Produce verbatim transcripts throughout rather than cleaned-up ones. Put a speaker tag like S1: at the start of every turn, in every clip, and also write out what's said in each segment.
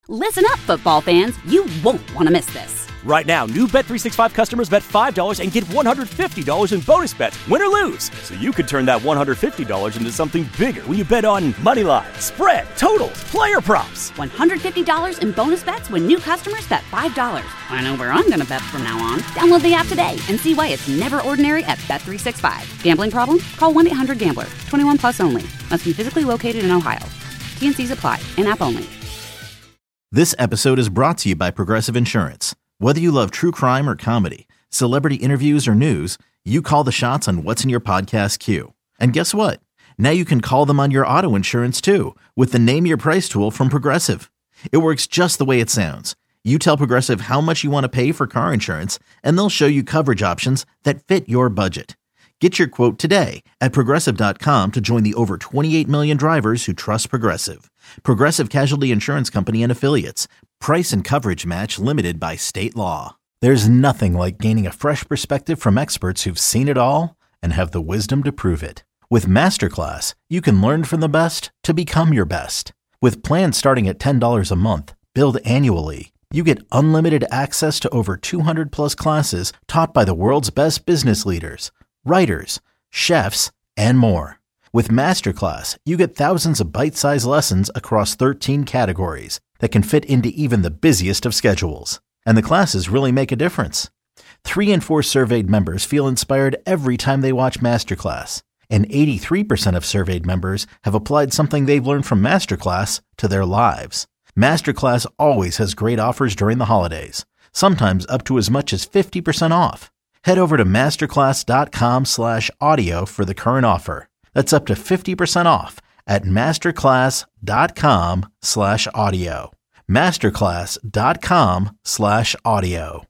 S1: Listen up, football fans. You won't want to miss this.
S2: Right now, new Bet three sixty-five customers bet five dollars and get one hundred fifty dollars in bonus bets, win or lose. So you could turn that one hundred fifty dollars into something bigger when you bet on money line, spread, totals, player props.
S1: one hundred fifty dollars in bonus bets when new customers bet five dollars. I know where I'm going to bet from now on. Download the app today and see why it's never ordinary at Bet three sixty-five. Gambling problem? Call one eight hundred gambler. twenty-one plus only. Must be physically located in Ohio. T N Cs apply. In-app only.
S3: This episode is brought to you by Progressive Insurance. Whether you love true crime or comedy, celebrity interviews or news, you call the shots on what's in your podcast queue. And guess what? Now you can call them on your auto insurance too with the Name Your Price tool from Progressive. It works just the way it sounds. You tell Progressive how much you want to pay for car insurance, and they'll show you coverage options that fit your budget. Get your quote today at Progressive dot com to join the over twenty-eight million drivers who trust Progressive. Progressive Casualty Insurance Company and Affiliates. Price and coverage match limited by state law. There's nothing like gaining a fresh perspective from experts who've seen it all and have the wisdom to prove it. With Masterclass, you can learn from the best to become your best. With plans starting at ten dollars a month, billed annually, you get unlimited access to over two hundred plus classes taught by the world's best business leaders, writers, chefs, and more. With Masterclass, you get thousands of bite-sized lessons across thirteen categories that can fit into even the busiest of schedules. And the classes really make a difference. Three in four surveyed members feel inspired every time they watch Masterclass. And eighty-three percent of surveyed members have applied something they've learned from Masterclass to their lives. Masterclass always has great offers during the holidays, sometimes up to as much as fifty percent off. Head over to masterclass.com slash audio for the current offer. That's up to fifty percent off at masterclass.com slash audio. Masterclass.com slash audio.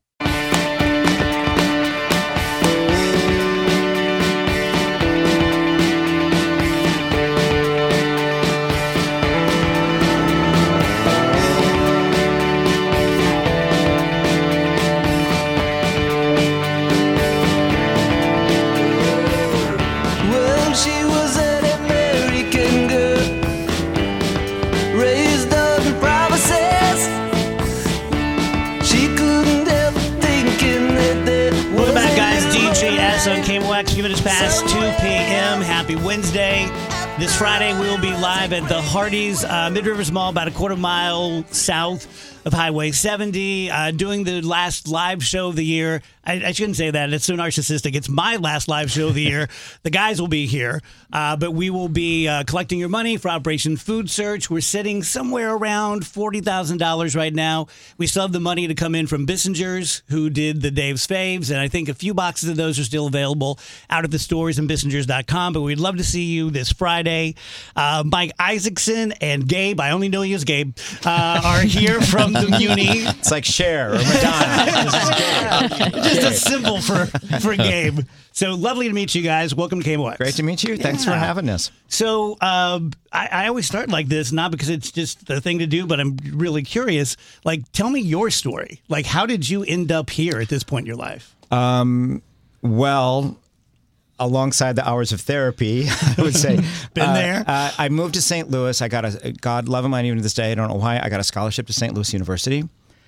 S4: Give it past two p.m. Happy Wednesday. This Friday, we will be live at the Hardee's uh, Mid-Rivers Mall, about a quarter mile south of Highway seventy, uh, doing the last live show of the year. I, I shouldn't say that. It's so narcissistic. It's my last live show of the year. The guys will be here, uh, but we will be uh, collecting your money for Operation Food Search. We're sitting somewhere around forty thousand dollars right now. We still have the money to come in from Bissinger's, who did the Dave's Faves, and I think a few boxes of those are still available out at the stores and Bissingers dot com, but we'd love to see you this Friday. Uh, Mike Isaacson and Gabe, I only know you as Gabe, uh, are here from the Muni.
S5: It's like Cher or Madonna. This is Gabe.
S4: Just a symbol for, for Gabe. So lovely to meet you guys. Welcome to K M O X.
S5: Great to meet you. Thanks
S4: yeah.
S5: for having us.
S4: So uh, I, I always start like this, not because it's just the thing to do, but I'm really curious. Like, tell me your story. Like, how did you end up here at this point in your life?
S5: Um, well, alongside the hours of therapy, I would say.
S4: Been
S5: uh,
S4: there.
S5: Uh, I moved to Saint Louis. I got a, God love him, even to this day, I don't know why, I got a scholarship to Saint Louis University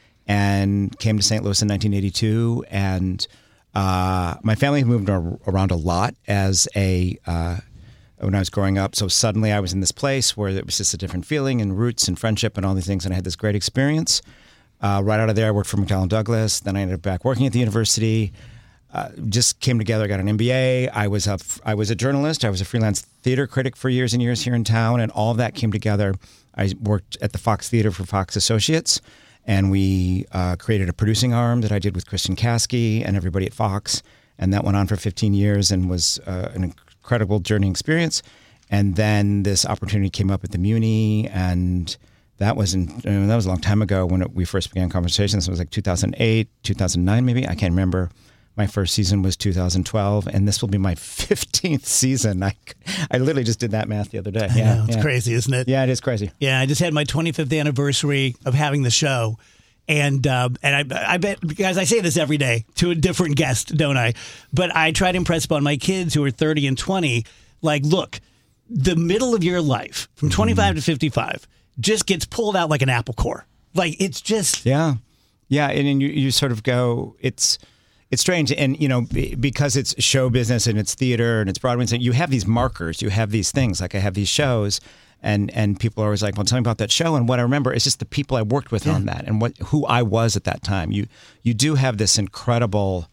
S5: and came to Saint Louis in nineteen eighty-two. And uh, my family moved around a lot as a, uh, when I was growing up. So suddenly I was in this place where it was just a different feeling and roots and friendship and all these things. And I had this great experience. Uh, right out of there, I worked for McDonnell Douglas. Then I ended up back working at the university. Uh, just came together, got an M B A. I was a, I was a journalist. I was a freelance theater critic for years and years here in town, and all of that came together. I worked at the Fox Theater for Fox Associates, and we uh, created a producing arm that I did with Kristen Kasky and everybody at Fox, and that went on for fifteen years and was uh, an incredible journey experience. And then this opportunity came up at the Muni, and that was in, I mean, that was a long time ago when it, we first began conversations. It was like two thousand eight, two thousand nine, maybe. I can't remember. My first season was two thousand twelve, and this will be my fifteenth season. I, I literally just did that math the other day.
S4: I
S5: yeah,
S4: know, it's
S5: yeah.
S4: crazy, isn't it?
S5: Yeah, it is crazy.
S4: Yeah, I just had my twenty-fifth anniversary of having the show, and uh, and I, I bet, guys, I say this every day to a different guest, don't I? But I try to impress upon my kids who are thirty and twenty, like, look, the middle of your life, from twenty-five mm. to fifty-five, just gets pulled out like an apple core. Like, it's just...
S5: Yeah. Yeah, and, and you, you sort of go, it's it's strange. And, you know, because it's show business and it's theater and it's Broadway, so you have these markers, you have these things. Like I have these shows, and, and people are always like, well, tell me about that show. And what I remember is just the people I worked with yeah. on that and what who I was at that time. You you do have this incredible...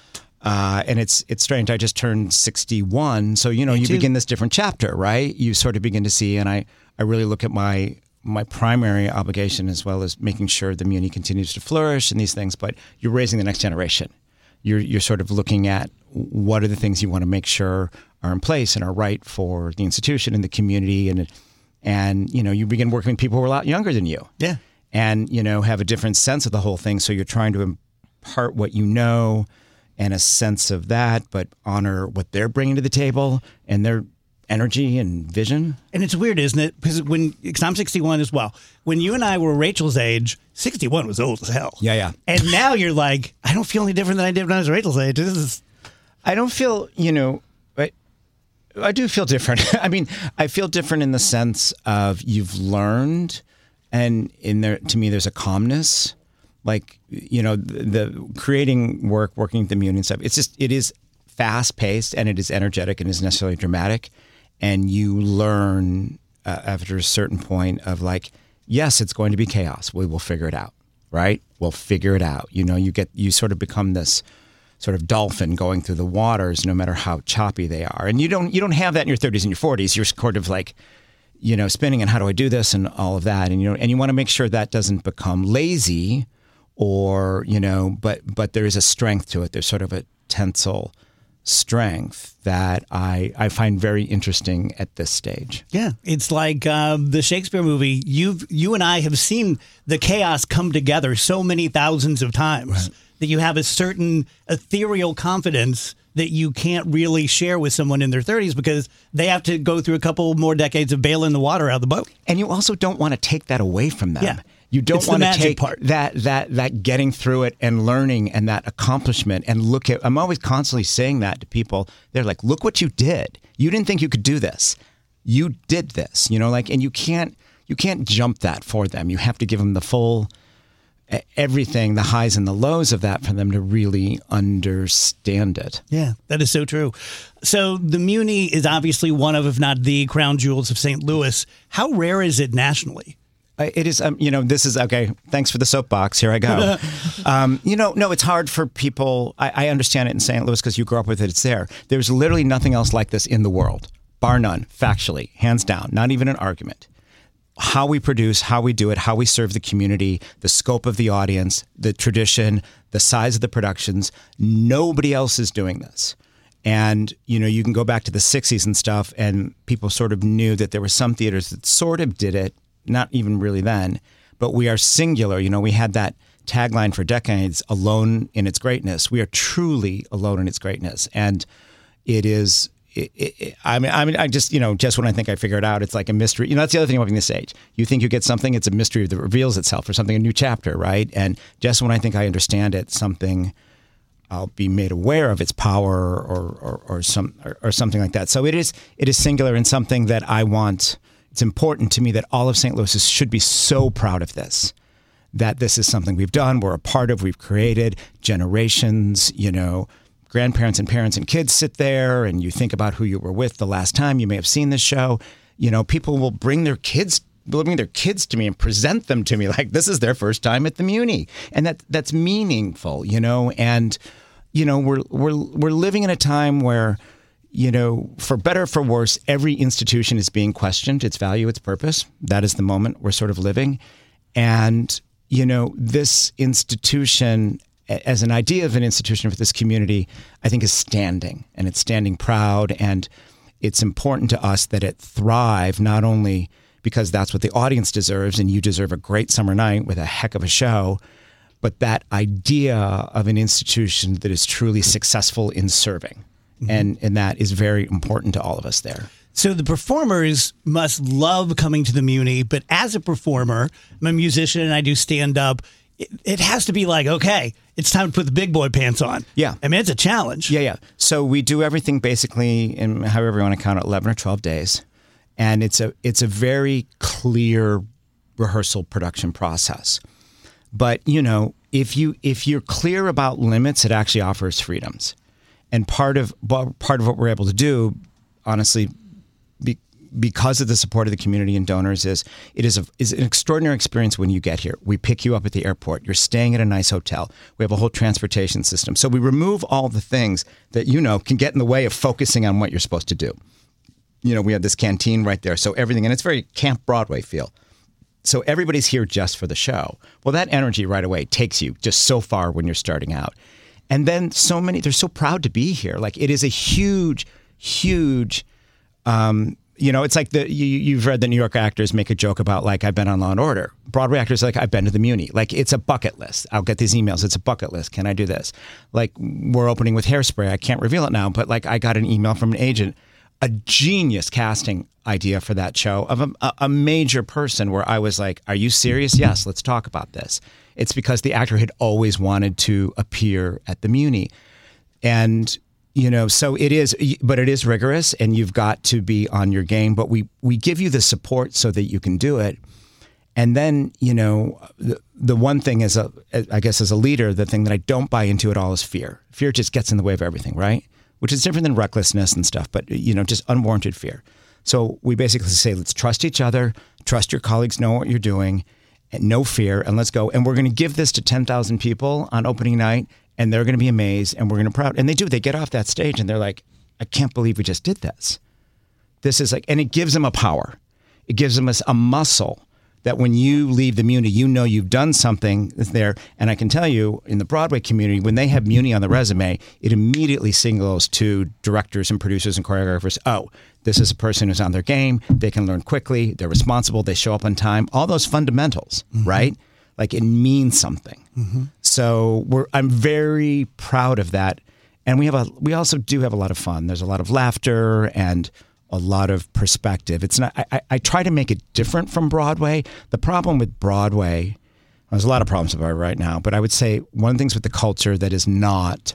S5: Uh, and it's it's strange. I just turned sixty-one, so you know, you begin this different chapter, right? You sort of begin to see, and I, I really look at my my primary obligation as well as making sure the Muni continues to flourish and these things. But you're raising the next generation. You're you're sort of looking at what are the things you want to make sure are in place and are right for the institution and the community, and and you know, you begin working with people who are a lot younger than you,
S4: yeah,
S5: and you know, have a different sense of the whole thing. So you're trying to impart what you know and a sense of that, but honor what they're bringing to the table and their energy and vision.
S4: And it's weird, isn't it? Because when, because I'm sixty-one as well. When you and I were Rachel's age, sixty-one was old as hell.
S5: Yeah, yeah.
S4: And now you're like, I don't feel any different than I did when I was Rachel's age. This is.
S5: I don't feel, you know, I, I do feel different. I mean, I feel different in the sense of you've learned, and in there, to me, there's a calmness. Like, you know, the, the creating work, working at the Muni and stuff, it's just, it is fast paced and it is energetic and is necessarily dramatic. And you learn uh, after a certain point of like, yes, it's going to be chaos. We will figure it out, right? We'll figure it out. You know, you get, you sort of become this sort of dolphin going through the waters, no matter how choppy they are. And you don't, you don't have that in your thirties and your forties. You're sort of like, you know, spinning and how do I do this and all of that. And, you know, and you want to make sure that doesn't become lazy. Or, you know, but but there is a strength to it. There's sort of a tensile strength that I I find very interesting at this stage.
S4: Yeah, it's like uh, the Shakespeare movie. You've you and I have seen the chaos come together so many thousands of times right. that you have a certain ethereal confidence that you can't really share with someone in their thirties because they have to go through a couple more decades of bailing the water out of the boat.
S5: And you also don't want to take that away from them.
S4: Yeah.
S5: You don't
S4: it's
S5: want to take
S4: part.
S5: that that that getting through it and learning and that accomplishment and look at. I'm always constantly saying that to people. They're like, "Look what you did. You didn't think you could do this. You did this." You know, like, and you can't you can't jump that for them. You have to give them the full everything, the highs and the lows of that for them to really understand it.
S4: Yeah, that is so true. So the Muni is obviously one of, if not the crown jewels of Saint Louis. How rare is it nationally?
S5: It is, um, you know, this is, okay, thanks for the soapbox. Here I go. um, you know, no, it's hard for people. I, I understand it in Saint Louis because you grew up with it. It's there. There's literally nothing else like this in the world, bar none, factually, hands down, not even an argument. How we produce, how we do it, how we serve the community, the scope of the audience, the tradition, the size of the productions. Nobody else is doing this. And, you know, you can go back to the sixties and stuff, and people sort of knew that there were some theaters that sort of did it. Not even really then, but we are singular. You know, we had that tagline for decades, alone in its greatness. We are truly alone in its greatness. And it is, it, it, I mean, I mean, I just, you know, just when I think I figure it out, it's like a mystery. You know, that's the other thing about being this age. You think you get something, it's a mystery that reveals itself or something, a new chapter, right? And just when I think I understand it, something, I'll be made aware of its power or, or, or some, or, or something like that. So it is, it is singular and something that I want. It's important to me that all of Saint Louis should be so proud of this, that this is something we've done, we're a part of, we've created, generations, you know, grandparents and parents and kids sit there and you think about who you were with the last time you may have seen this show. You know, people will bring their kids, will bring their kids to me and present them to me like this is their first time at the Muni. And that that's meaningful, you know, and, you know, we're we're we're living in a time where, you know, for better or for worse, every institution is being questioned, its value, its purpose. That is the moment we're sort of living. And, you know, this institution, as an idea of an institution for this community, I think is standing, and it's standing proud. And it's important to us that it thrive, not only because that's what the audience deserves, and you deserve a great summer night with a heck of a show, but that idea of an institution that is truly successful in serving. Mm-hmm. And and that is very important to all of us there.
S4: So the performers must love coming to the Muni, but as a performer, I'm a musician and I do stand up. It, it has to be like, okay, it's time to put the big boy pants on.
S5: Yeah.
S4: I mean, it's a challenge.
S5: Yeah, yeah. So we do everything basically in however you want to count it, eleven or twelve days. And it's a it's a very clear rehearsal production process. But, you know, if you if you're clear about limits, it actually offers freedoms. And part of part of what we're able to do, honestly, be, because of the support of the community and donors, is it is a, is an extraordinary experience when you get here. We pick you up at the airport. You're staying at a nice hotel. We have a whole transportation system. So we remove all the things that, you know, can get in the way of focusing on what you're supposed to do. You know, we have this canteen right there. So everything, and it's very Camp Broadway feel. So everybody's here just for the show. Well, that energy right away takes you just so far when you're starting out. And then so many, they're so proud to be here. Like, it is a huge, huge, um, you know, it's like the you, you've read the New York actors make a joke about, like, I've been on Law and Order. Broadway actors are like, I've been to the Muni. Like, it's a bucket list. I'll get these emails. It's a bucket list. Can I do this? Like, we're opening with Hairspray. I can't reveal it now, but like, I got an email from an agent, a genius casting idea for that show of a, a major person where I was like, are you serious? Yes, let's talk about this. It's because the actor had always wanted to appear at the Muni. And, you know, so it is, but it is rigorous and you've got to be on your game. But we, we give you the support so that you can do it. And then, you know, the, the one thing as a, I guess as a leader, the thing that I don't buy into at all is fear. Fear just gets in the way of everything, right? Which is different than recklessness and stuff, but, you know, just unwarranted fear. So we basically say, let's trust each other, trust your colleagues know what you're doing, and no fear, and let's go. And we're going to give this to ten thousand people on opening night, and they're going to be amazed, and we're going to proud. And they do. They get off that stage, and they're like, I can't believe we just did this. This is like, and it gives them a power. It gives them a, a muscle that when you leave the Muni, you know you've done something there. And I can tell you, in the Broadway community, when they have Muni on the resume, it immediately signals to directors and producers and choreographers, oh, this is a person who's on their game. They can learn quickly. They're responsible. They show up on time. All those fundamentals, mm-hmm. right? Like, it means something. Mm-hmm. So we're, I'm very proud of that. And we have a, we also do have a lot of fun. There's a lot of laughter and a lot of perspective. It's not, I, I try to make it different from Broadway. The problem with Broadway, there's a lot of problems about it right now, but I would say one of the things with the culture that is not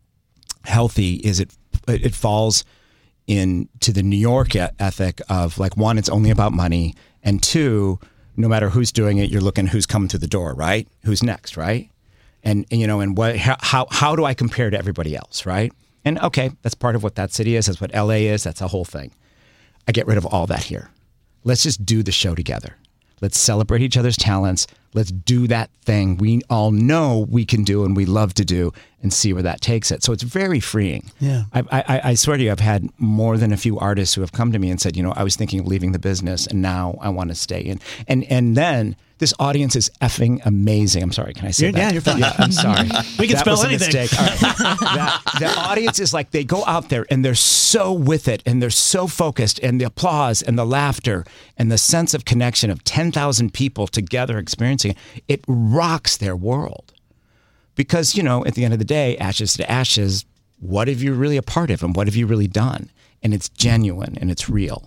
S5: healthy is it, it falls into the New York ethic of, like, one, it's only about money. And two, no matter who's doing it, you're looking who's coming through the door, right? Who's next, right? And, and you know, and what, how, how do I compare to everybody else, right? And okay, that's part of what that city is. That's what L A is. That's a whole thing. I get rid of all that here. Let's just do the show together. Let's celebrate each other's talents. Let's do that thing we all know we can do and we love to do, and see where that takes it. So it's very freeing.
S4: Yeah.
S5: I, I, I swear to you, I've had more than a few artists who have come to me and said, you know, I was thinking of leaving the business and now I want to stay in. And and then this audience is effing amazing. I'm sorry, can I say
S4: you're,
S5: that?
S4: Yeah, you're fine.
S5: Yeah, I'm sorry.
S4: We can
S5: that
S4: spell
S5: was a
S4: anything.
S5: mistake. All right. that, the audience is like, they go out there and they're so with it and they're so focused, and the applause and the laughter and the sense of connection of ten thousand people together experiencing it, it rocks their world. Because, you know, at the end of the day, ashes to ashes, what have you really a part of and what have you really done? And it's genuine and it's real.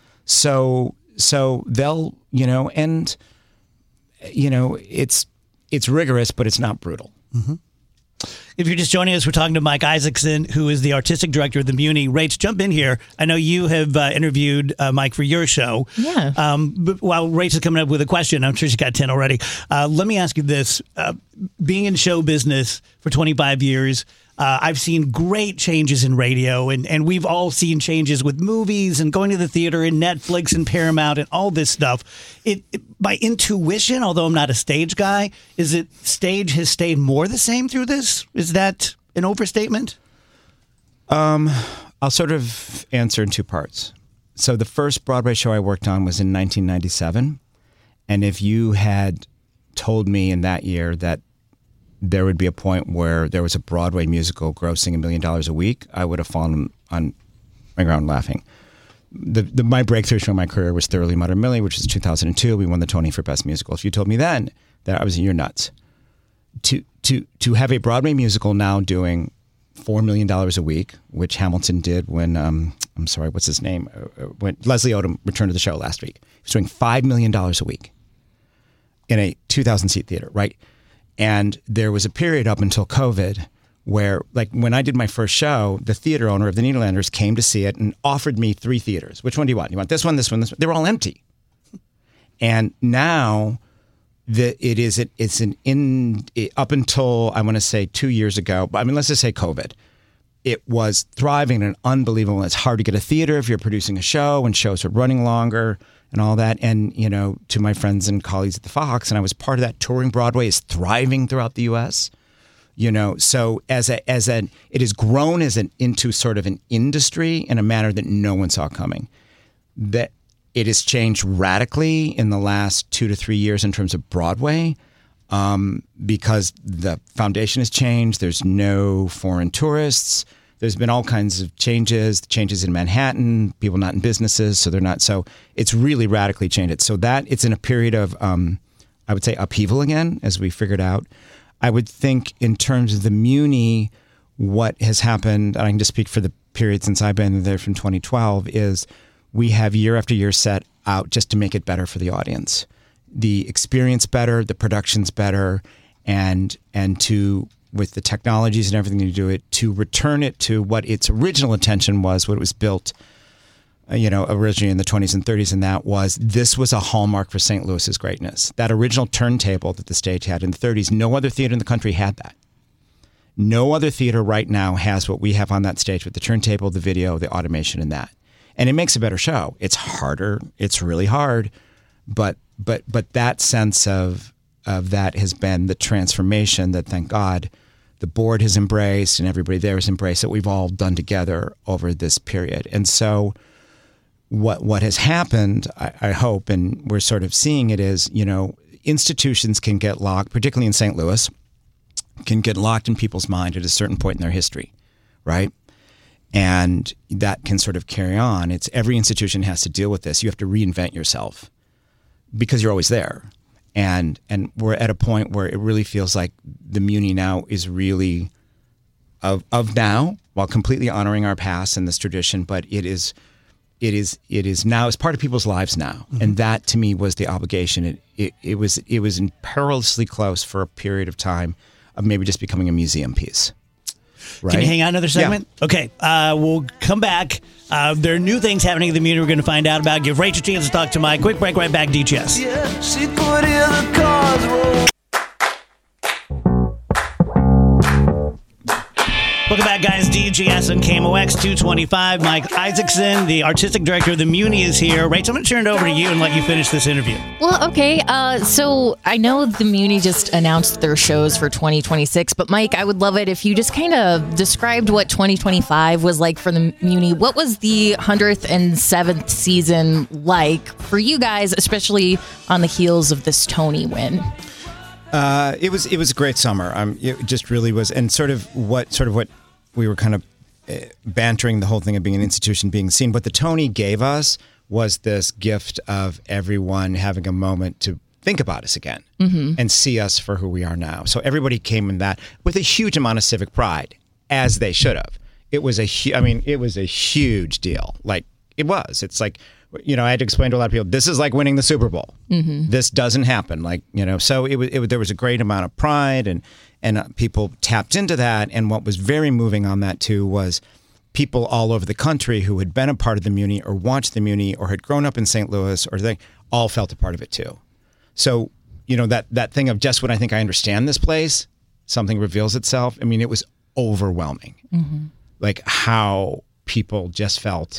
S5: So, so they'll, you know, and, you know, it's, it's rigorous, but it's not brutal.
S4: Mm-hmm. If you're just joining us, we're talking to Mike Isaacson, who is the artistic director of the Muni. Rach, jump in here. I know you have uh, interviewed uh, Mike for your show.
S6: Yeah.
S4: Um, but while Rach is coming up with a question, I'm sure she's got ten already. Uh, let me ask you this. Uh, being in show business for twenty-five years, uh, I've seen great changes in radio, and, and we've all seen changes with movies and going to the theater and Netflix and Paramount and all this stuff. It, it by intuition, although I'm not a stage guy, is it stage has stayed more the same through this? Is that an overstatement?
S5: Um, I'll sort of answer in two parts. So the first Broadway show I worked on was in nineteen ninety-seven. And if you had told me in that year that there would be a point where there was a Broadway musical grossing a million dollars a week, I would have fallen on my ground laughing. The, the my breakthrough show in my career was Thoroughly Modern Millie, which was two thousand two. We won the Tony for Best Musical. If you told me then that I was, you're nuts. To to to have a Broadway musical now doing four million dollars a week, which Hamilton did when um, I'm sorry, what's his name? Uh, when Leslie Odom returned to the show last week. He was doing five million dollars a week in a two thousand seat theater, right? And there was a period up until COVID where, like, when I did my first show, the theater owner of the Nederlanders came to see it and offered me three theaters. Which one do you want? You want this one, this one, this one? They were all empty. And now the it is it, it's an in it, up until I want to say two years ago. I mean, let's just say COVID. It was thriving and unbelievable. It's hard to get a theater if you're producing a show, and shows are running longer and all that. And, you know, to my friends and colleagues at the Fox, and I was part of that, touring Broadway is thriving throughout the U S. You know, so as a as an it has grown as an into sort of an industry in a manner that no one saw coming. That it has changed radically in the last two to three years in terms of Broadway. Um, because the foundation has changed. There's no foreign tourists. There's been all kinds of changes, changes in Manhattan, people not in businesses, so they're not. So it's really radically changed it. So that it's in a period of, um, I would say, upheaval again, as we figured out. I would think in terms of the Muni, what has happened, and I can just speak for the period since I've been there from twenty twelve, is we have year after year set out just to make it better for the audience. The experience better, the production's better, and and to, with the technologies and everything to do it, to return it to what its original intention was, what it was built, uh, you know, originally in the twenties and thirties, and that was, this was a hallmark for Saint Louis's greatness. That original turntable that the stage had in the thirties, no other theater in the country had that. No other theater right now has what we have on that stage with the turntable, the video, the automation, and that. And it makes a better show. It's harder. It's really hard, but But but that sense of of that has been the transformation that, thank God, the board has embraced and everybody there has embraced, that we've all done together over this period. And so what what has happened, I, I hope, and we're sort of seeing it, is, you know, institutions can get locked, particularly in Saint Louis, can get locked in people's mind at a certain point in their history, right? And that can sort of carry on. It's every institution has to deal with this. You have to reinvent yourself, because you're always there. And and we're at a point where it really feels like the Muni now is really of of now, while completely honoring our past and this tradition, but it is it is it is now, it's part of people's lives now. Mm-hmm. And that to me was the obligation. It, it it was it was perilously close for a period of time of maybe just becoming a museum piece. Right?
S4: Can you hang out another segment? Yeah. Okay, uh, we'll come back. Uh, there are new things happening at the Muni we're going to find out about. Give Rachel a chance to talk to Mike. Quick break, right back, D J S. Yeah, she could hear the cars roll. Welcome back, guys. D J S and K M O X two twenty-five. Mike Isaacson, the artistic director of the Muni, is here. Rachel, I'm going to turn it over to you and let you finish this interview.
S6: Well, okay. Uh, so I know the Muni just announced their shows for twenty twenty-six, but Mike, I would love it if you just kind of described what twenty twenty-five was like for the Muni. What was the one hundred seventh season like for you guys, especially on the heels of this Tony win?
S5: Uh, it was it was a great summer. Um, it just really was, and sort of what sort of what we were kind of uh, bantering the whole thing of being an institution, being seen. What the Tony gave us was this gift of everyone having a moment to think about us again, mm-hmm. and see us for who we are now. So everybody came in that with a huge amount of civic pride, as they should have. It was a hu- I mean, it was a huge deal. Like it was. It's like, you know, I had to explain to a lot of people, this is like winning the Super Bowl. Mm-hmm. This doesn't happen. Like, you know, so it was, it was, there was a great amount of pride, and, and uh, people tapped into that. And what was very moving on that too was people all over the country who had been a part of the Muni or watched the Muni or had grown up in Saint Louis, or they all felt a part of it too. So, you know, that, that thing of just when I think I understand this place, something reveals itself. I mean, it was overwhelming. Mm-hmm. Like how people just felt.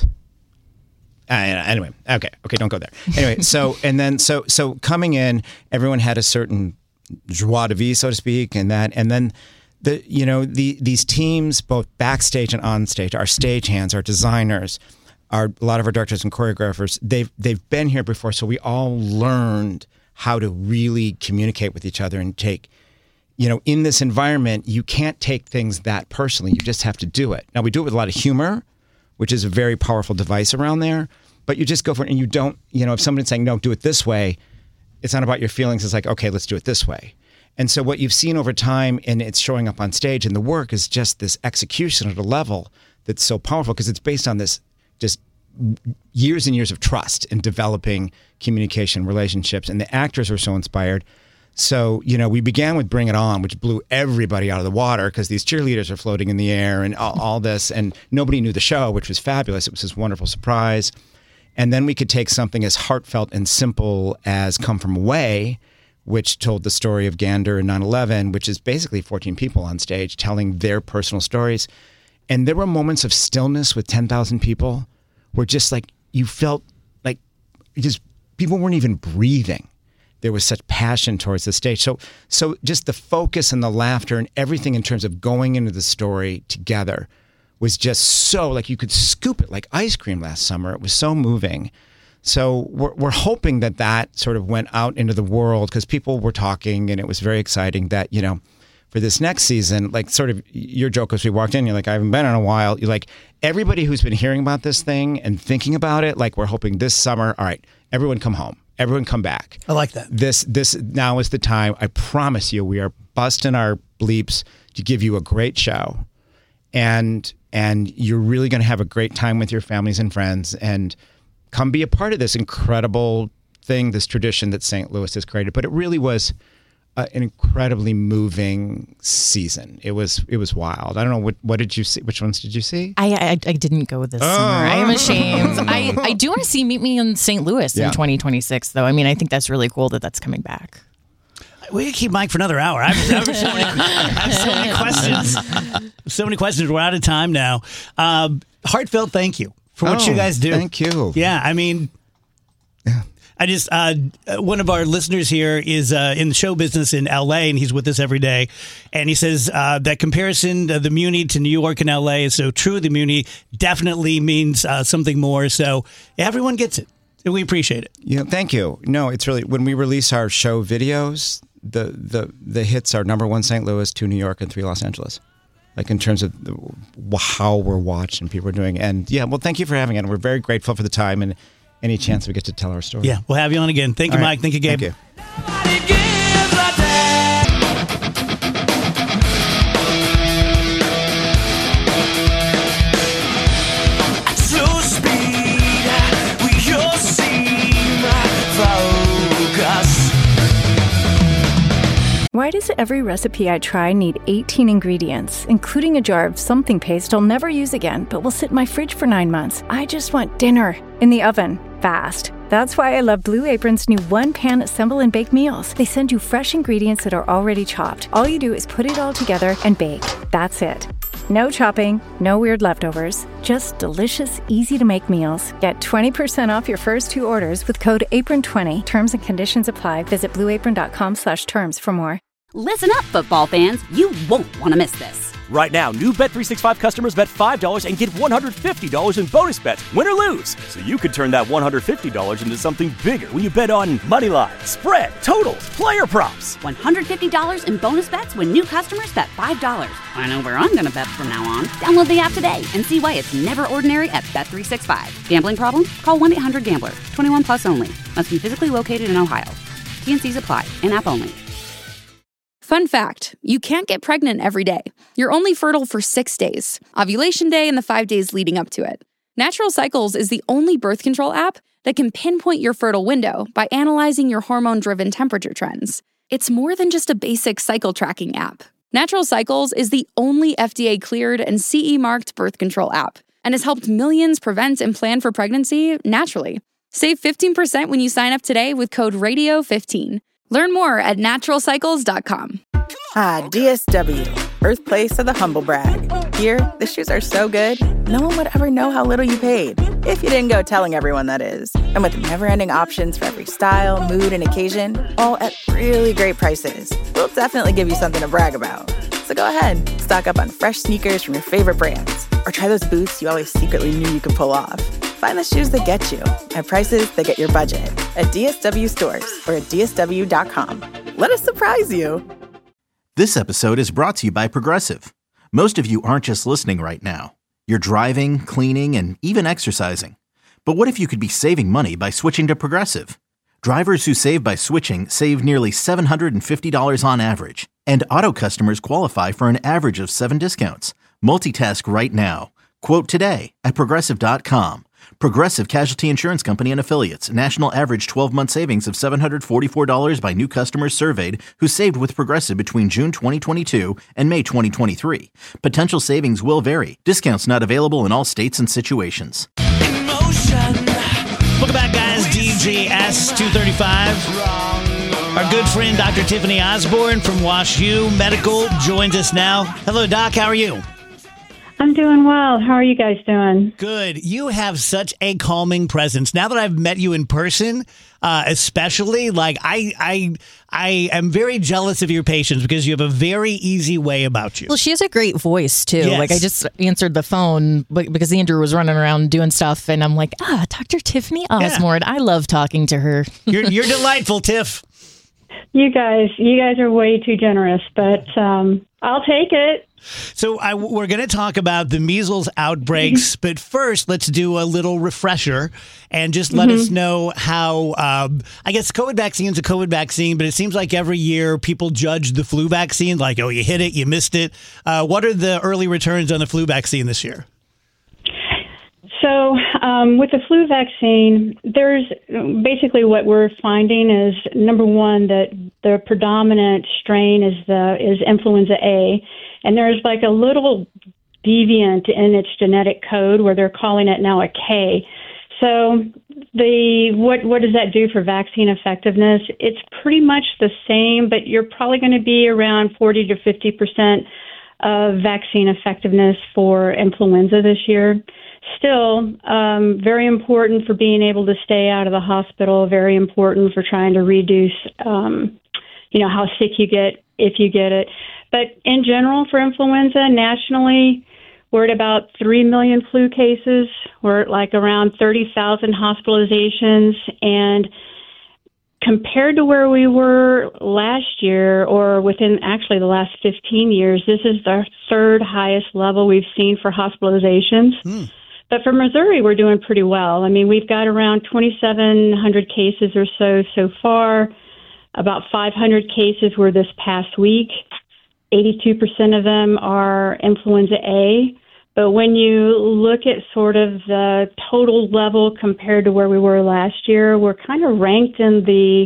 S5: Uh, anyway, okay, okay, don't go there. Anyway, so and then so so coming in, everyone had a certain joie de vivre, so to speak, and that, and then the you know the these teams, both backstage and on stage, our stagehands, our designers, our a lot of our directors and choreographers, they've they've been here before, so we all learned how to really communicate with each other and take. You know, in this environment, you can't take things that personally. You just have to do it. Now, we do it with a lot of humor, which is a very powerful device around there, but you just go for it, and you don't, you know, if somebody's saying, no, do it this way, it's not about your feelings. It's like, okay, let's do it this way. And so what you've seen over time, and it's showing up on stage in the work, is just this execution at a level that's so powerful, because it's based on this just years and years of trust and developing communication relationships. And the actors are so inspired. So, you know, we began with Bring It On, which blew everybody out of the water because these cheerleaders are floating in the air and all, all this, and nobody knew the show, which was fabulous. It was this wonderful surprise. And then we could take something as heartfelt and simple as Come From Away, which told the story of Gander and nine eleven, which is basically fourteen people on stage telling their personal stories. And there were moments of stillness with ten thousand people where just like you felt like just people weren't even breathing. There was such passion towards the stage. So, so just the focus and the laughter and everything in terms of going into the story together was just so like you could scoop it like ice cream last summer. It was so moving. So we're, we're hoping that that sort of went out into the world because people were talking and it was very exciting that, you know, for this next season, like sort of your joke as we walked in, you're like, I haven't been in a while. You're like, everybody who's been hearing about this thing and thinking about it, like we're hoping this summer, all right, everyone come home. Everyone come back.
S4: I like that.
S5: This this now is the time. I promise you, we are busting our bleeps to give you a great show. And and you're really going to have a great time with your families and friends and come be a part of this incredible thing, this tradition that Saint Louis has created. But it really was uh, an incredibly moving season. It was it was wild. I don't know, what what did you see? Which ones did you see?
S6: I I, I didn't go this
S5: Oh.
S6: summer. I am ashamed. I, I do want to see Meet Me in Saint Louis
S5: Yeah.
S6: in twenty twenty-six, though. I mean, I think that's really cool that that's coming back.
S4: We can keep Mike for another hour. I have, I have, so, many, I have so many questions. So many questions. We're out of time now. Um, heartfelt thank you for what
S5: Oh,
S4: you guys do.
S5: thank you.
S4: Yeah, I mean, I just, uh, one of our listeners here is uh, in the show business in L A, and he's with us every day. And he says uh, that comparison of the Muni to New York and L A is so true. The Muni definitely means uh, something more. So everyone gets it. And we appreciate it.
S5: Yeah, thank you. No, it's really, when we release our show videos, the the the hits are number one Saint Louis, two New York, and three Los Angeles. Like in terms of the, how we're watched and people are doing. And yeah, well, thank you for having it. And we're very grateful for the time and any chance we get to tell our story.
S4: Yeah, we'll have you on again. Thank you,
S5: All right.
S4: Mike. Thank you, Gabe.
S5: Thank you.
S7: Why does every recipe I try need eighteen ingredients, including a jar of something paste I'll never use again, but will sit in my fridge for nine months? I just want dinner in the oven, fast. That's why I love Blue Apron's new one-pan assemble and bake meals. They send you fresh ingredients that are already chopped. All you do is put it all together and bake. That's it. No chopping, no weird leftovers, just delicious, easy-to-make meals. Get twenty percent off your first two orders with code apron twenty. Terms and conditions apply. Visit blueapron.com slash terms for more.
S1: Listen up, football fans. You won't want to miss this.
S2: Right now, new Bet three sixty-five customers bet five dollars and get one hundred fifty dollars in bonus bets, win or lose. So you could turn that one hundred fifty dollars into something bigger when you bet on money line, spread, totals, player props.
S1: one hundred fifty dollars in bonus bets when new customers bet five dollars. I know where I'm going to bet from now on. Download the app today and see why it's never ordinary at Bet three sixty-five. Gambling problem? Call one eight hundred gambler. twenty-one plus only. Must be physically located in Ohio. T and C's apply. In-app only.
S8: Fun fact, you can't get pregnant every day. You're only fertile for six days, ovulation day and the five days leading up to it. Natural Cycles is the only birth control app that can pinpoint your fertile window by analyzing your hormone-driven temperature trends. It's more than just a basic cycle tracking app. Natural Cycles is the only F D A-cleared and C E-marked birth control app and has helped millions prevent and plan for pregnancy naturally. Save fifteen percent when you sign up today with code radio fifteen. Learn more at natural cycles dot com.
S9: Ah, D S W, birthplace of the humble brag. Here, the shoes are so good, no one would ever know how little you paid. If you didn't go telling everyone, that is. And with never-ending options for every style, mood, and occasion, all at really great prices, we'll definitely give you something to brag about. So go ahead, stock up on fresh sneakers from your favorite brands, or try those boots you always secretly knew you could pull off. Find the shoes that get you at prices that get your budget at D S W stores or at D S W dot com. Let us surprise you.
S3: This episode is brought to you by Progressive. Most of you aren't just listening right now. You're driving, cleaning, and even exercising. But what if you could be saving money by switching to Progressive? Drivers who save by switching save nearly seven hundred fifty dollars on average. And auto customers qualify for an average of seven discounts. Multitask right now. Quote today at Progressive dot com. Progressive Casualty Insurance Company and Affiliates. National average twelve-month savings of seven hundred forty-four dollars by new customers surveyed who saved with Progressive between June twenty twenty-two and May twenty twenty-three. Potential savings will vary. Discounts not available in all states and situations.
S4: Welcome back, guys. D J S two thirty-five. Our good friend, Doctor Tiffany Osborne from WashU Medical, joins us now. Hello, Doc. How are you?
S10: I'm doing well. How are you guys doing?
S4: Good. You have such a calming presence. Now that I've met you in person, uh, especially, like I, I, I am very jealous of your patients because you have a very easy way about you.
S6: Well, she has a great voice too.
S4: Yes.
S6: Like I just answered the phone because Andrew was running around doing stuff, and I'm like, ah, Doctor Tiffany Osborne. Yeah. I love talking to her.
S4: You're, you're delightful, Tiff.
S10: You guys, you guys are way too generous, but um, I'll take it.
S4: So I, we're going to talk about the measles outbreaks, but first let's do a little refresher and just let mm-hmm. us know how, um, I guess COVID vaccine is a COVID vaccine, but it seems like every year people judge the flu vaccine like, oh, you hit it, you missed it. Uh, what are the early returns on the flu vaccine this year?
S10: So um, with the flu vaccine, there's basically what we're finding is, number one, that the predominant strain is the is influenza A. And there's like a little deviant in its genetic code where they're calling it now a K. So the what what does that do for vaccine effectiveness? It's pretty much the same, but you're probably going to be around forty to fifty percent of vaccine effectiveness for influenza this year. Still, um, very important for being able to stay out of the hospital, very important for trying to reduce, um, you know, how sick you get if you get it. But in general, for influenza, nationally, we're at about three million flu cases. We're at like around thirty thousand hospitalizations. And compared to where we were last year, or within actually the last fifteen years, this is the third highest level we've seen for hospitalizations. Mm. But for Missouri, we're doing pretty well. I mean, we've got around twenty-seven hundred cases or so so far. About five hundred cases were this past week. eighty-two percent of them are influenza A. But when you look at sort of the total level compared to where we were last year, we're kind of ranked in the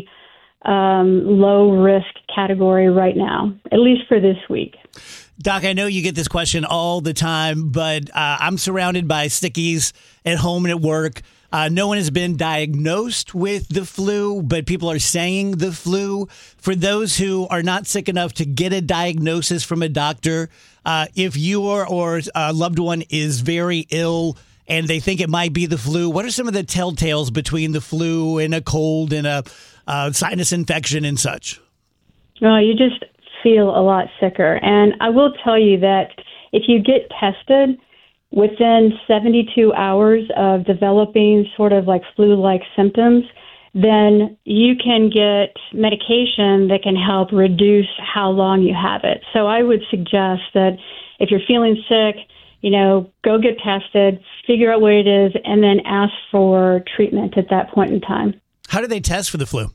S10: um, low-risk category right now, at least for this week.
S4: Doc, I know you get this question all the time, but uh, I'm surrounded by stickies at home and at work. Uh, no one has been diagnosed with the flu, but people are saying the flu. For those who are not sick enough to get a diagnosis from a doctor, uh, if your or a loved one is very ill and they think it might be the flu, what are some of the telltales between the flu and a cold and a uh, sinus infection and such?
S10: Well, you just feel a lot sicker. And I will tell you that if you get tested, within seventy-two hours of developing sort of like flu-like symptoms, then you can get medication that can help reduce how long you have it. So I would suggest that if you're feeling sick, you know, go get tested, figure out what it is, and then ask for treatment at that point in time.
S4: How do they test for the flu?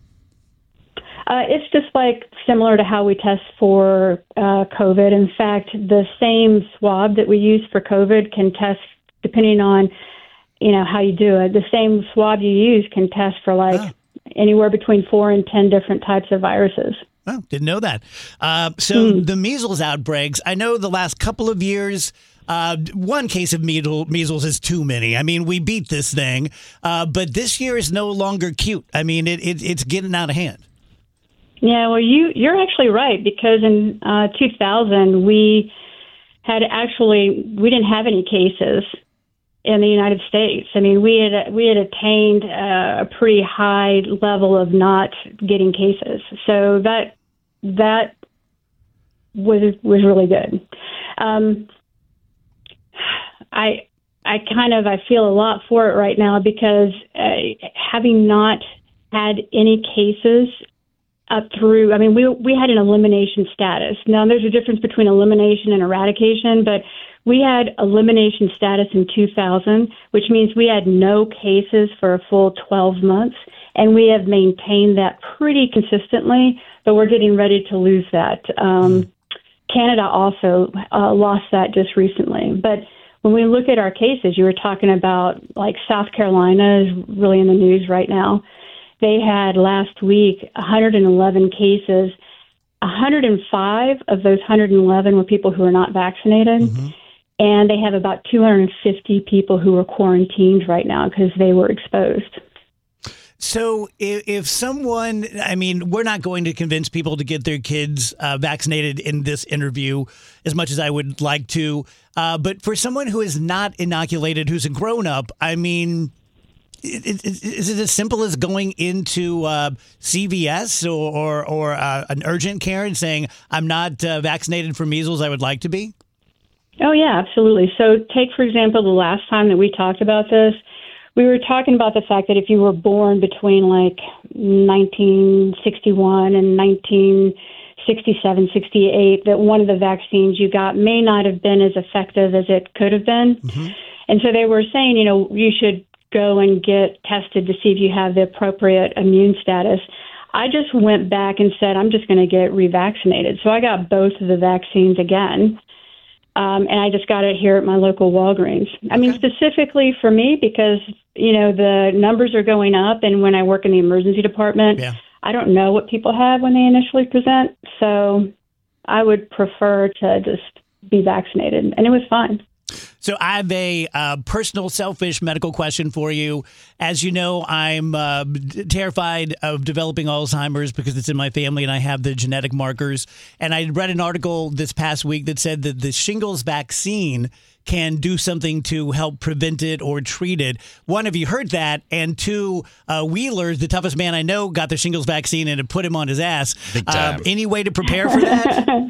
S10: Uh, it's just like similar to how we test for uh, COVID. In fact, the same swab that we use for COVID can test, depending on, you know, how you do it. The same swab you use can test for like oh. anywhere between four and ten different types of viruses.
S4: Oh, didn't know that. Uh, so mm. the measles outbreaks, I know the last couple of years, uh, one case of measles, measles is too many. I mean, we beat this thing, uh, but this year is no longer cute. I mean, it, it it's getting out of hand.
S10: Yeah, well, you, you're actually right, because in uh, two thousand, we had actually, we didn't have any cases in the United States. I mean, we had we had attained uh, a pretty high level of not getting cases. So that that was was really good. Um, I I kind of, I feel a lot for it right now because uh, having not had any cases up through, I mean, we we had an elimination status. Now, there's a difference between elimination and eradication, but we had elimination status in two thousand, which means we had no cases for a full twelve months, and we have maintained that pretty consistently, but we're getting ready to lose that. Um, Canada also uh, lost that just recently. But when we look at our cases, you were talking about, like, South Carolina is really in the news right now. They had last week one hundred eleven cases. one hundred five of those one hundred eleven were people who are not vaccinated. Mm-hmm. And they have about two hundred fifty people who are quarantined right now because they were exposed.
S4: So So if, if someone, I mean, we're not going to convince people to get their kids uh, vaccinated in this interview as much as I would like to. Uh, but for someone who is not inoculated, who's a grown up, I mean, Is, is it as simple as going into uh, C V S or or, or uh, an urgent care and saying, I'm not uh, vaccinated for measles, I would like to be?
S10: Oh, yeah, absolutely. So take, for example, the last time that we talked about this, we were talking about the fact that if you were born between like nineteen sixty-one and nineteen sixty-seven, sixty-eight, that one of the vaccines you got may not have been as effective as it could have been. Mm-hmm. And so they were saying, you know, you should go and get tested to see if you have the appropriate immune status. I just went back and said, I'm just going to get revaccinated. So I got both of the vaccines again. Um, and I just got it here at my local Walgreens. I okay. mean, specifically for me, because, you know, the numbers are going up. And when I work in the emergency department, yeah. I don't know what people have when they initially present. So I would prefer to just be vaccinated. And it was fine.
S4: So I have a uh, personal, selfish medical question for you. As you know, I'm uh, terrified of developing Alzheimer's because it's in my family and I have the genetic markers. And I read an article this past week that said that the shingles vaccine can do something to help prevent it or treat it. One, have you heard that? And two, uh, Wheeler, the toughest man I know, got the shingles vaccine and it put him on his ass.
S5: Big time.
S4: Uh, any way to prepare for that?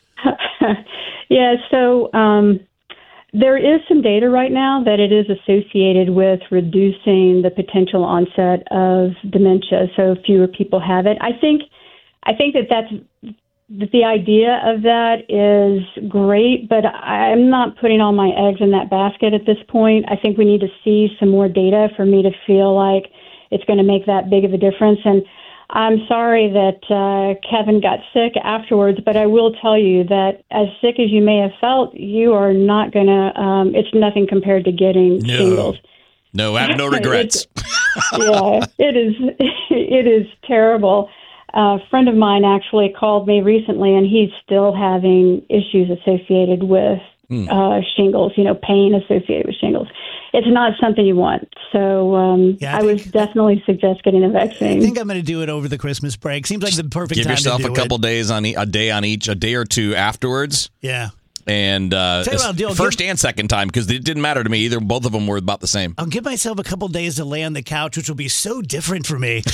S10: yeah, so... Um There is some data right now that it is associated with reducing the potential onset of dementia, so fewer people have it. I think, I think that that's that the idea of that is great, but I'm not putting all my eggs in that basket at this point. I think we need to see some more data for me to feel like it's going to make that big of a difference. And I'm sorry that uh, Kevin got sick afterwards, but I will tell you that as sick as you may have felt, you are not going to, um, it's nothing compared to getting
S11: no.
S10: shingles.
S11: No, I have no regrets.
S10: yeah, it is, it is terrible. A friend of mine actually called me recently, and he's still having issues associated with mm. uh, shingles, you know, pain associated with shingles. It's not something you want. So um, yeah, I, I would definitely suggest getting a vaccine.
S4: I think I'm going to do it over the Christmas break. Seems like the perfect
S11: Give
S4: time to do it.
S11: Give yourself a couple days on e- a day on each, a day or two afterwards.
S4: Yeah.
S11: And uh,
S4: do,
S11: first
S4: give,
S11: and second time, because it didn't matter to me either. Both of them were about the same.
S4: I'll give myself a couple days to lay on the couch, which will be so different for me.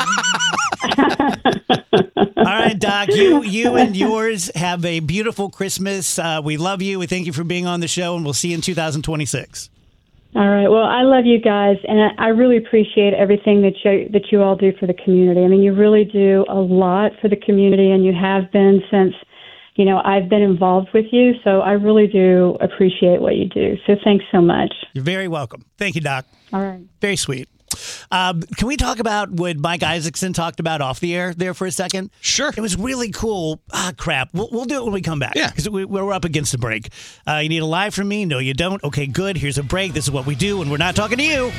S4: All right, Doc, you you and yours have a beautiful Christmas. Uh, we love you. We thank you for being on the show, and we'll see you in two thousand twenty-six.
S10: All right. Well, I love you guys, and I, I really appreciate everything that you that you all do for the community. I mean, you really do a lot for the community, and you have been since, you know, I've been involved with you. So I really do appreciate what you do. So thanks so much.
S4: You're very welcome. Thank you, Doc.
S10: All right.
S4: Very sweet. Um, can we talk about what Mike Isaacson talked about off the air there for a second?
S11: Sure.
S4: It was really cool. Ah, crap. We'll, we'll do it when we come back.
S11: Yeah.
S4: Because we, we're up against a break. Uh, you need a live from me? No, you don't. Okay, good. Here's a break. This is what we do when we're not talking to you.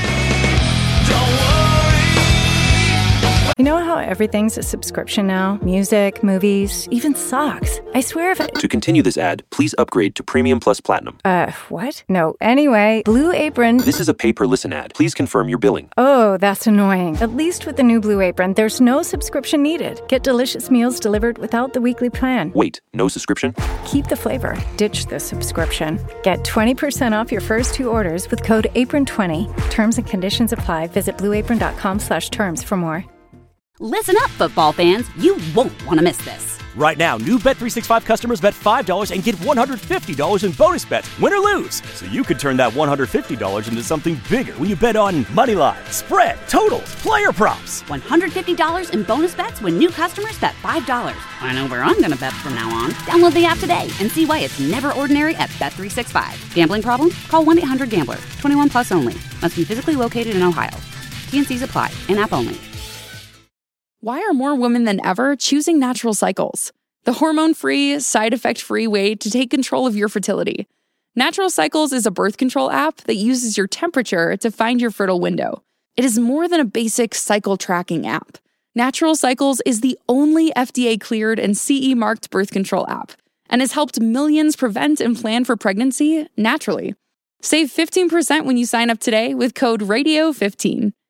S7: You know how everything's a subscription now? Music, movies, even socks. I swear if I...
S12: To continue this ad, please upgrade to Premium Plus Platinum.
S7: Uh, what? No. Anyway, Blue Apron...
S12: This is a pay-per-listen ad. Please confirm your billing.
S7: Oh, that's annoying. At least with the new Blue Apron, there's no subscription needed. Get delicious meals delivered without the weekly plan.
S12: Wait, no subscription?
S7: Keep the flavor. Ditch the subscription. Get twenty percent off your first two orders with code apron twenty. Terms and conditions apply. Visit blueapron.com slash terms for more.
S1: Listen up, football fans. You won't want to miss this.
S2: Right now, new Bet three sixty-five customers bet five dollars and get one hundred fifty dollars in bonus bets, win or lose. So you could turn that one hundred fifty dollars into something bigger when you bet on money line, spread, totals, player props.
S1: one hundred fifty dollars in bonus bets when new customers bet five dollars. I know where I'm going to bet from now on. Download the app today and see why it's never ordinary at Bet three sixty-five. Gambling problem? Call one eight hundred gambler. twenty-one plus only. Must be physically located in Ohio. T and C's apply. In-app only.
S8: Why are more women than ever choosing Natural Cycles? The hormone-free, side-effect-free way to take control of your fertility. Natural Cycles is a birth control app that uses your temperature to find your fertile window. It is more than a basic cycle tracking app. Natural Cycles is the only F D A-cleared and C E-marked birth control app and has helped millions prevent and plan for pregnancy naturally. Save fifteen percent when you sign up today with code radio fifteen.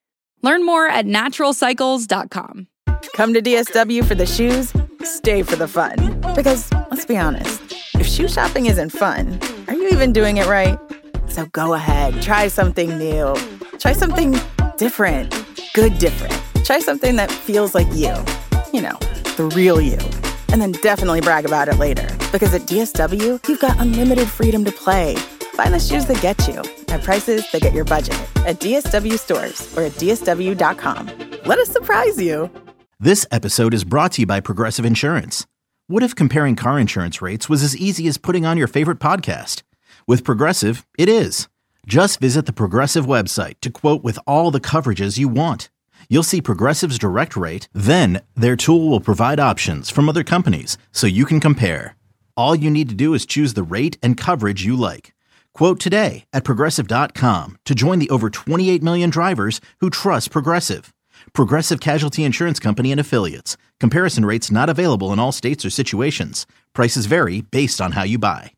S8: Learn more at natural cycles dot com.
S9: Come to D S W for the shoes, stay for the fun. Because, let's be honest, if shoe shopping isn't fun, are you even doing it right? So go ahead, try something new. Try something different. Good different. Try something that feels like you. You know, the real you. And then definitely brag about it later. Because at D S W, you've got unlimited freedom to play. Find the shoes that get you at prices that get your budget at D S W stores or at D S W dot com. Let us surprise you.
S3: This episode is brought to you by Progressive Insurance. What if comparing car insurance rates was as easy as putting on your favorite podcast? With Progressive, it is. Just visit the Progressive website to quote with all the coverages you want. You'll see Progressive's direct rate, then their tool will provide options from other companies so you can compare. All you need to do is choose the rate and coverage you like. Quote today at Progressive dot com to join the over twenty-eight million drivers who trust Progressive. Progressive Casualty Insurance Company and Affiliates. Comparison rates not available in all states or situations. Prices vary based on how you buy.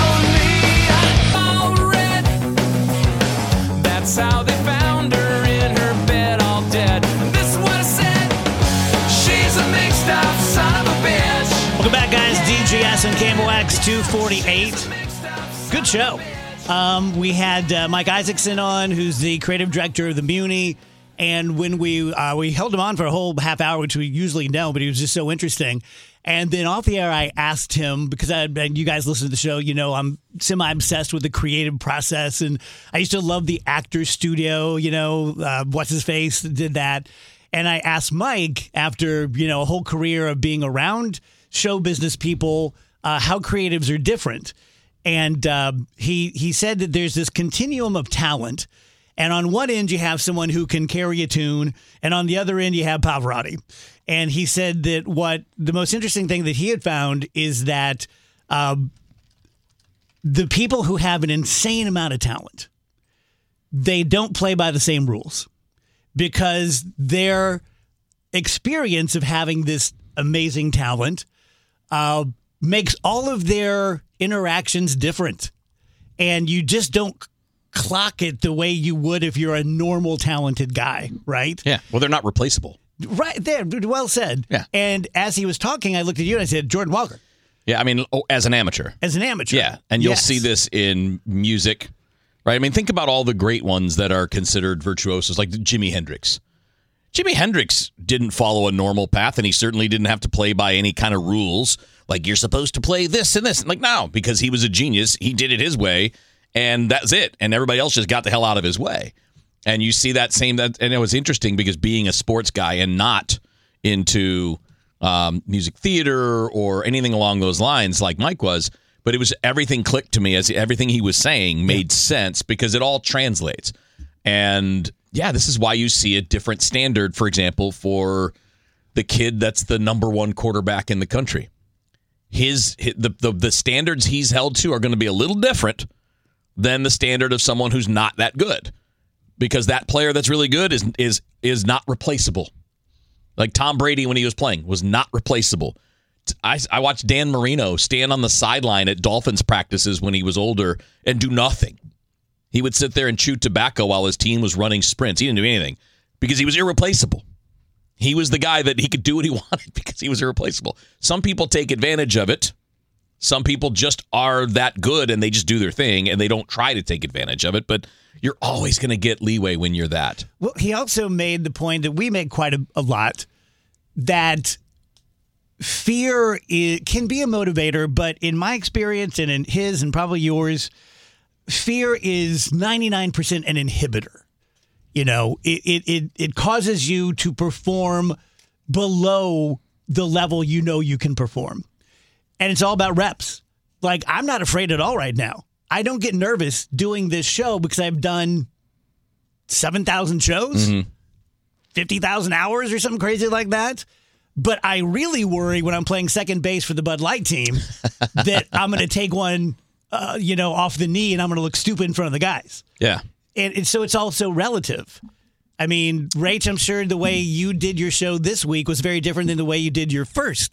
S13: That's how they found her in her bed all dead. This is what I said. She's a mixed up son of a bitch.
S4: Welcome back, guys. D G S and Camo X two forty-eight. Good show. Um, we had uh, Mike Isaacson on, who's the creative director of the Muni. And when we uh, we held him on for a whole half hour, which we usually don't, but he was just so interesting. And then off the air, I asked him, because I, and you guys listen to the show, you know, I'm semi-obsessed with the creative process. And I used to love the actor studio, you know, uh, what's his face did that. And I asked Mike, after, you know, a whole career of being around show business people, uh, how creatives are different. And uh, he he said that there's this continuum of talent. And on one end, you have someone who can carry a tune. And on the other end, you have Pavarotti. And he said that what the most interesting thing that he had found is that um, the people who have an insane amount of talent, they don't play by the same rules, because their experience of having this amazing talent uh, makes all of their interactions different. And you just don't clock it the way you would if you're a normal talented guy, right?
S11: Yeah. Well, they're not replaceable.
S4: Right there. Well said.
S11: Yeah.
S4: And as he was talking, I looked at you and I said, Jordan Walker.
S11: Yeah. I mean, oh, as an amateur.
S4: As an amateur.
S11: Yeah. And you'll
S4: Yes.
S11: see this in music, right? I mean, think about all the great ones that are considered virtuosos, like Jimi Hendrix. Jimi Hendrix didn't follow a normal path, and he certainly didn't have to play by any kind of rules. Like, you're supposed to play this and this. And like, no, because he was a genius. He did it his way, and that's it. And everybody else just got the hell out of his way. And you see that same, that, and it was interesting because being a sports guy and not into um, music theater or anything along those lines like Mike was, but it was, everything clicked to me as everything he was saying made sense because it all translates. And yeah, this is why you see a different standard, for example, for the kid that's the number one quarterback in the country. His, his the, the the standards he's held to are going to be a little different than the standard of someone who's not that good. Because that player that's really good is is is not replaceable. Like Tom Brady when he was playing was not replaceable. I, I watched Dan Marino stand on the sideline at Dolphins practices when he was older and do nothing. He would sit there and chew tobacco while his team was running sprints. He didn't do anything because he was irreplaceable. He was the guy that he could do what he wanted because he was irreplaceable. Some people take advantage of it. Some people just are that good and they just do their thing and they don't try to take advantage of it. But you're always going to get leeway when you're that.
S4: Well, he also made the point that we make quite a, a lot, that fear is, can be a motivator, but in my experience and in his and probably yours, fear is ninety-nine percent an inhibitor. You know, it, it, it, it causes you to perform below the level you know you can perform. And it's all about reps. Like, I'm not afraid at all right now. I don't get nervous doing this show because I've done seven thousand shows, mm-hmm. fifty thousand hours or something crazy like that. But I really worry when I'm playing second base for the Bud Light team that I'm going to take one, uh, you know, off the knee and I'm going to look stupid in front of the guys.
S11: Yeah.
S4: And, and so it's also relative. I mean, Rach, I'm sure the way you did your show this week was very different than the way you did your first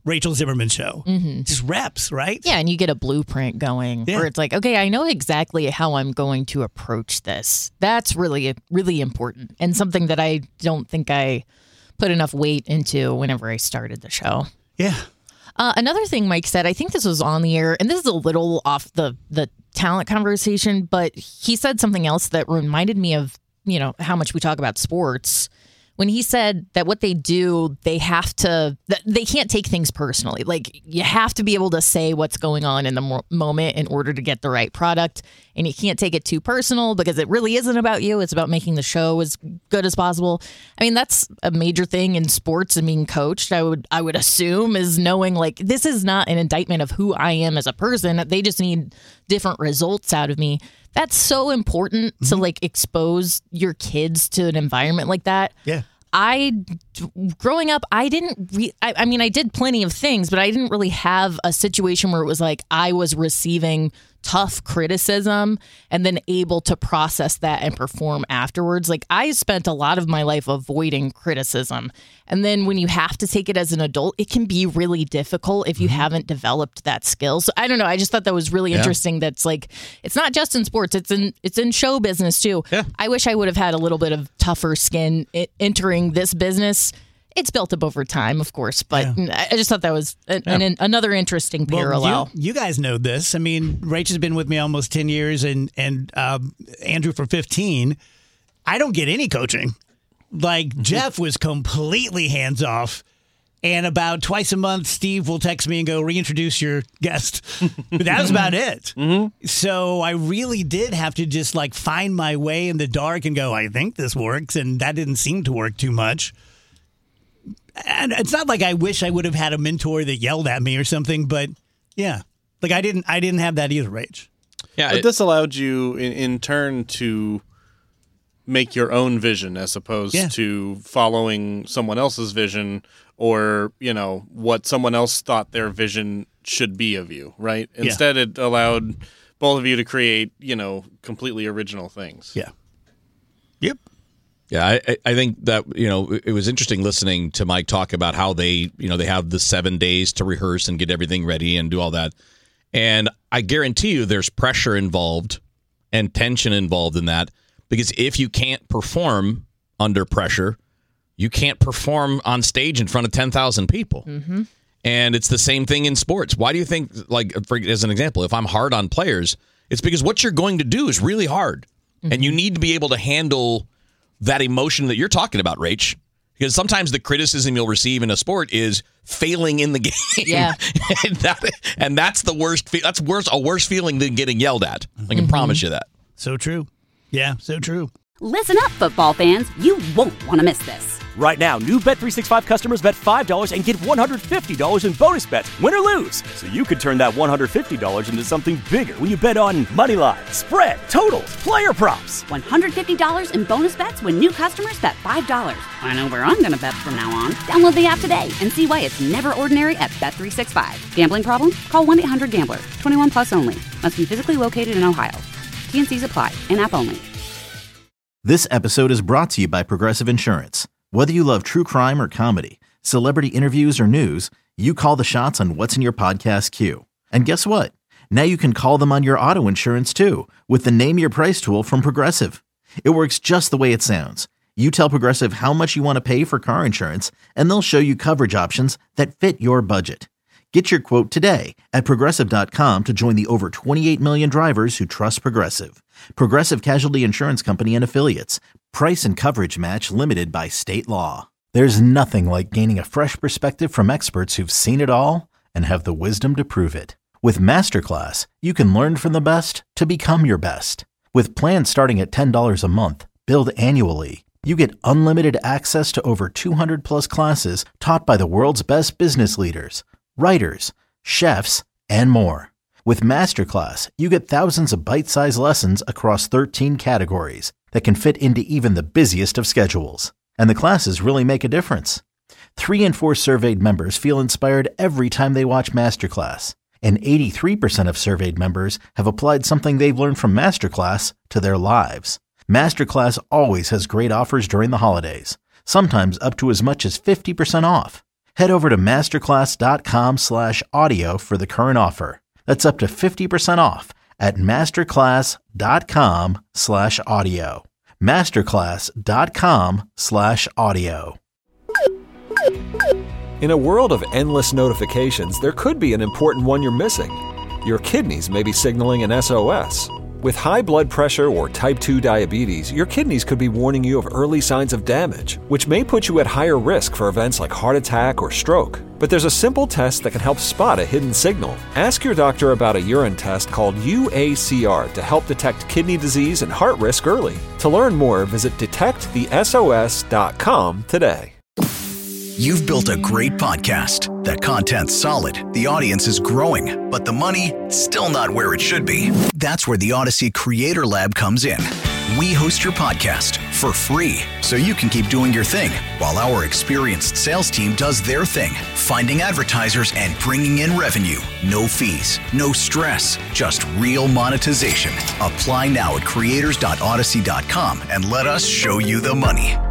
S4: Rachel Zimmerman show.
S6: Mm-hmm.
S4: Just reps, right?
S6: Yeah, and you get a blueprint going
S4: Yeah.
S6: where it's like, okay, I know exactly how I'm going to approach this. That's really, really important and something that I don't think I put enough weight into whenever I started the show.
S4: Yeah.
S6: Uh, another thing Mike said, I think this was on the air, and this is a little off the, the talent conversation, but he said something else that reminded me of, you know, how much we talk about sports. When he said that what they do, they have to, that they can't take things personally. Like, you have to be able to say what's going on in the mo- moment in order to get the right product. And you can't take it too personal because it really isn't about you. It's about making the show as good as possible. I mean, that's a major thing in sports and being coached, I would, I would assume, is knowing, like, this is not an indictment of who I am as a person. They just need different results out of me. That's so important mm-hmm. to, like, expose your kids to an environment like that.
S4: Yeah.
S6: I, growing up, I didn't, re- I, I mean, I did plenty of things, but I didn't really have a situation where it was like I was receiving tough criticism and then able to process that and perform afterwards. Like, I spent a lot of my life avoiding criticism. And then when you have to take it as an adult, it can be really difficult if you mm-hmm. haven't developed that skill. So I don't know. I just thought that was really yeah. interesting. That's like, it's not just in sports, it's in, it's in show business too.
S11: Yeah.
S6: I wish I would have had a little bit of tougher skin I- entering this business. It's built up over time, of course, but yeah. I just thought that was an, yeah. an, another interesting parallel.
S4: Well, you, you guys know this. I mean, Rach has been with me almost ten years and, and um, Andrew for fifteen. I don't get any coaching. Like, Jeff was completely hands off. And about twice a month, Steve will text me and go, reintroduce your guest. But that was about it.
S11: Mm-hmm.
S4: So I really did have to just, like, find my way in the dark and go, I think this works. And that didn't seem to work too much. And it's not like I wish I would have had a mentor that yelled at me or something, but yeah, like I didn't, I didn't have that either, Rach.
S11: Yeah,
S14: but
S11: it,
S14: this allowed you in, in turn to make your own vision as opposed
S4: Yeah.
S14: to following someone else's vision or, you know, what someone else thought their vision should be of you, right?
S4: Yeah.
S14: Instead, it allowed both of you to create, you know, completely original things.
S4: Yeah. Yep.
S11: Yeah, I, I think that, you know, it was interesting listening to Mike talk about how they, you know, they have the seven days to rehearse and get everything ready and do all that. And I guarantee you there's pressure involved and tension involved in that, because if you can't perform under pressure, you can't perform on stage in front of ten thousand people.
S6: Mm-hmm.
S11: And it's the same thing in sports. Why do you think, like, for, as an example, if I'm hard on players, it's because what you're going to do is really hard. Mm-hmm. And you need to be able to handle that emotion that you're talking about, Rach. Because sometimes the criticism you'll receive in a sport is failing in the game.
S6: Yeah.
S11: and, that, and that's the worst. Fe- that's worse. A worse feeling than getting yelled at. I can mm-hmm. promise you that.
S4: So true. Yeah, so true.
S1: Listen up, football fans. You won't want to miss this.
S2: Right now, new Bet three sixty-five customers bet five dollars and get one hundred fifty dollars in bonus bets, win or lose. So you could turn that one hundred fifty dollars into something bigger when you bet on money line, spread, totals, player props.
S1: one hundred fifty dollars in bonus bets when new customers bet five dollars. I know where I'm going to bet from now on. Download the app today and see why it's never ordinary at Bet three sixty-five. Gambling problem? Call one eight hundred gambler. twenty-one plus only. Must be physically located in Ohio. T and C's apply. In-app only.
S3: This episode is brought to you by Progressive Insurance. Whether you love true crime or comedy, celebrity interviews or news, you call the shots on what's in your podcast queue. And guess what? Now you can call them on your auto insurance too with the Name Your Price tool from Progressive. It works just the way it sounds. You tell Progressive how much you want to pay for car insurance, and they'll show you coverage options that fit your budget. Get your quote today at Progressive dot com to join the over twenty-eight million drivers who trust Progressive. Progressive Casualty Insurance Company and Affiliates. Price and coverage match limited by state law. There's nothing like gaining a fresh perspective from experts who've seen it all and have the wisdom to prove it. With Masterclass, you can learn from the best to become your best. With plans starting at ten dollars a month, billed annually, you get unlimited access to over two hundred plus classes taught by the world's best business leaders, writers, chefs, and more. With Masterclass, you get thousands of bite-sized lessons across thirteen categories that can fit into even the busiest of schedules. And the classes really make a difference. Three in four surveyed members feel inspired every time they watch Masterclass. And eighty-three percent of surveyed members have applied something they've learned from Masterclass to their lives. Masterclass always has great offers during the holidays, sometimes up to as much as fifty percent off. Head over to masterclass.com slash audio for the current offer. That's up to fifty percent off at masterclass.com slash audio. masterclass.com slash audio.
S15: In a world of endless notifications, there could be an important one you're missing. Your kidneys may be signaling an S O S. With high blood pressure or type two diabetes, your kidneys could be warning you of early signs of damage, which may put you at higher risk for events like heart attack or stroke. But there's a simple test that can help spot a hidden signal. Ask your doctor about a urine test called U A C R to help detect kidney disease and heart risk early. To learn more, visit detect the S O S dot com today.
S16: You've built a great podcast. That content's solid, the audience is growing, but the money, still not where it should be. That's where the Odyssey Creator Lab comes in. We host your podcast for free, so you can keep doing your thing, while our experienced sales team does their thing, finding advertisers and bringing in revenue. No fees, no stress, just real monetization. Apply now at creators dot odyssey dot com and let us show you the money.